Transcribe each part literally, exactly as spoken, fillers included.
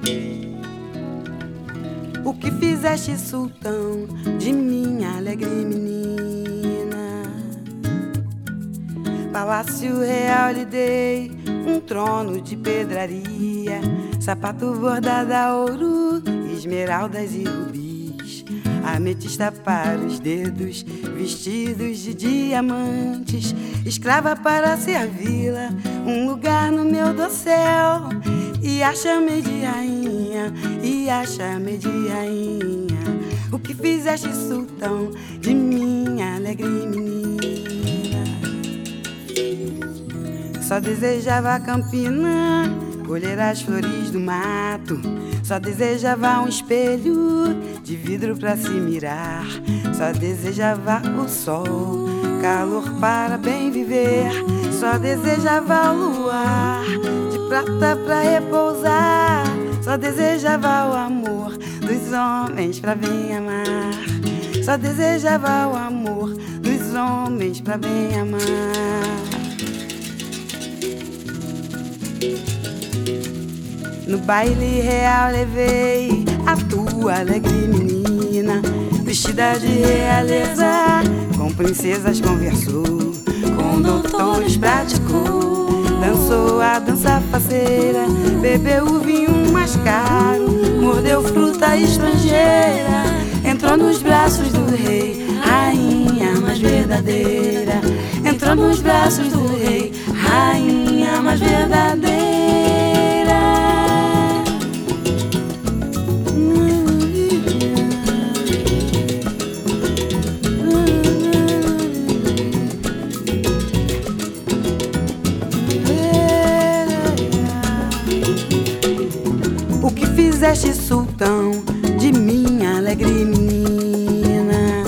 O que fizeste, sultão, de minha alegre menina? Palácio real lhe dei, um trono de pedraria, sapato bordado a ouro, esmeraldas e rubis, ametista para os dedos, vestidos de diamantes, escrava para servi-la, um lugar no meu dossel. E a chamei de rainha, e a chamei de rainha. O que fizeste, sultão, de minha alegre menina? Só desejava a campina, colher as flores do mato. Só desejava um espelho de vidro pra se mirar. Só desejava o sol, calor para bem viver. Só desejava o luar, de prata pra repousar. Só desejava o amor dos homens pra bem amar. Só desejava o amor dos homens pra bem amar. No baile real levei a tua alegre menina, vestida de realeza, com princesas conversou, com doutores praticou, dançou a dança faceira, bebeu o vinho mais caro, mordeu fruta estrangeira, entrou nos braços do rei, rainha mais verdadeira. Entrou nos braços do rei, rainha mais verdadeira. O que fizeste, sultão, de minha alegre menina?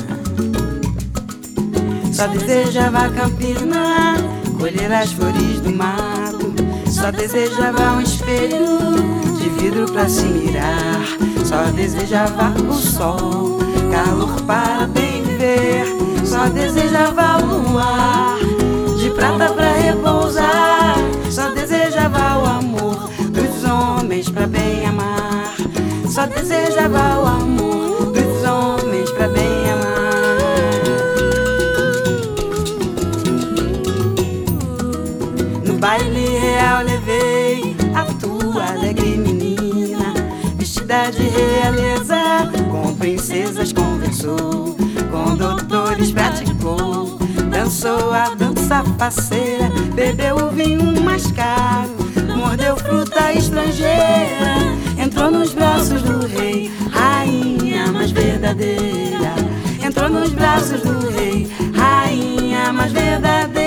Só desejava a campina, colher as flores do mato. Só desejava um espelho de vidro pra se mirar. Só desejava o sol, calor para bem viver. Só desejava o luar, de prata pra repousar. Só desejava o amor dos homens pra bem amar. Só desejava o amor dos homens pra bem amar. No baile real levei a tua alegre menina, vestida de realeza, com princesas conversou, com doutores praticou, dançou a dança faceira, bebeu o vinho mais caro, mordeu fruta estrangeira, entrou nos braços do rei, rainha mais verdadeira. Entrou nos braços do rei, rainha mais verdadeira.